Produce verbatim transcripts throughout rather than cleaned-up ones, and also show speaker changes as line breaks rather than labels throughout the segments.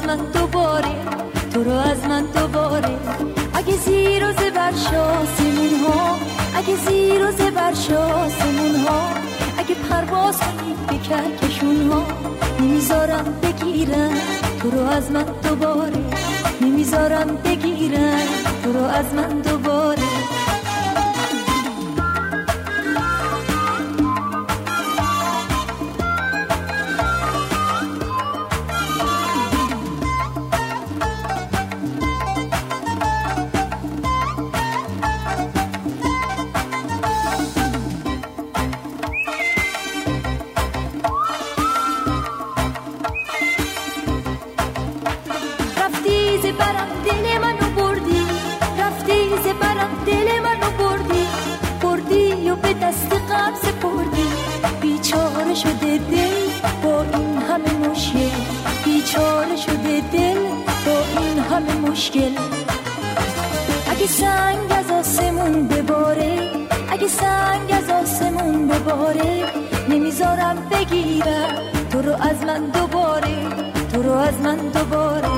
من دوباره، تو رو از من دوباره. اگه زیر و زبر شاسمون ها، اگه زیر و زبر شاسمون ها، اگه پرواز کنی به کهکشون ها، نمیذارم بگیرن تو رو از من دوباره، نمیذارم بگیرن تو رو از من دوباره. اگه سنگ از آسمون بباره، اگه سنگ از آسمون بباره، نمیذارم بگیرم تو رو از من دوباره، تو رو از من دوباره.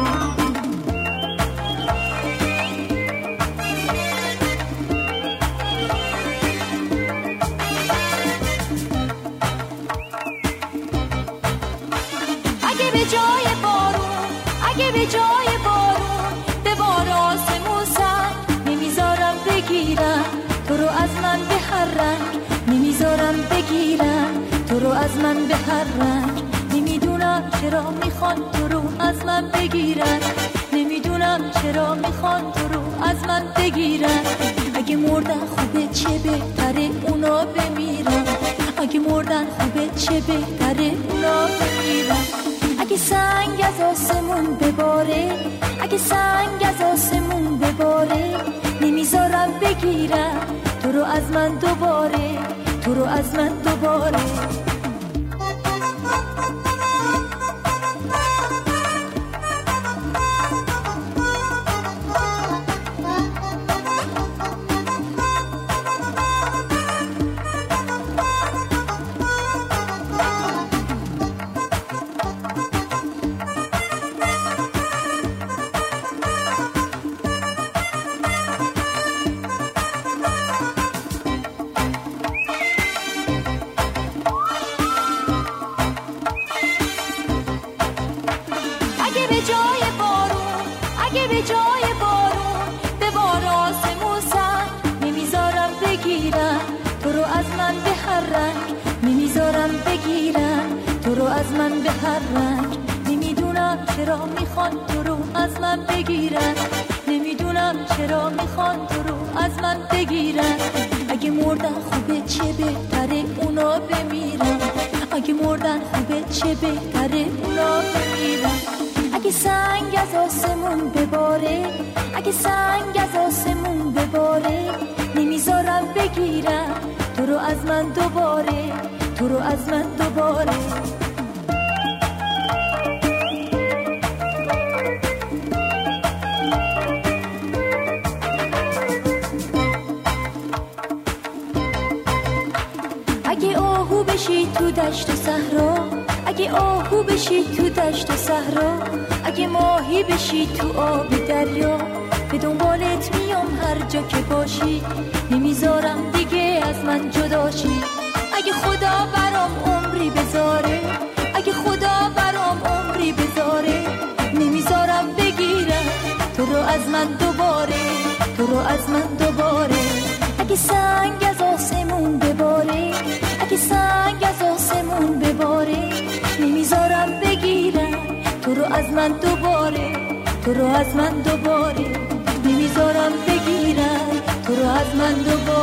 اگه به جای بارون، اگه به جای بارون به بار آسمون سنگ، نمیذارم بگیرم تو رو از من به هر رنگ، نمیذارم بگیرم تو رو از من به هر رنگ. نمیدونم چرا میخوان تو رو از من بگیرن، نمیدونم چرا میخوان تو رو از من بگیرن. اگه مردن خوبه چه بهتره اونا بمیرن، اگه مردن خوبه چه بهتره اونا بمیرن. اگه سنگ از آسمون بباره، اگه سنگ از آسمون بباره، نمیذارم بگیرم تو رو از من دوباره، تو رو از من دوباره. اگه سنگ از آسمون بباره، نمیذارم بگیرم تو رو از من دوباره، تو رو از من دوباره. اگه آهو بشی تو دشت و صحرا، اگه آهو بشی تو دشت و صحرا، اگه ماهی بشی تو آب دریا، به دنبالت میام هر جا که باشی، نمیذارم دیگه از من جدا شی. اگه خدا برام عمری بذاره، اگه خدا برام عمری بذاره، نمیذارم بگیرم تو رو از من دوباره، تو رو از من دوباره. اگه سنگ از آسمون بباره، اگه سنگ از آسمون بباره، نمیذارم بگیرم تو رو از من دوباره، تو رو از من دوباره، نمیذارم بگیرم تو رو از من دوباره.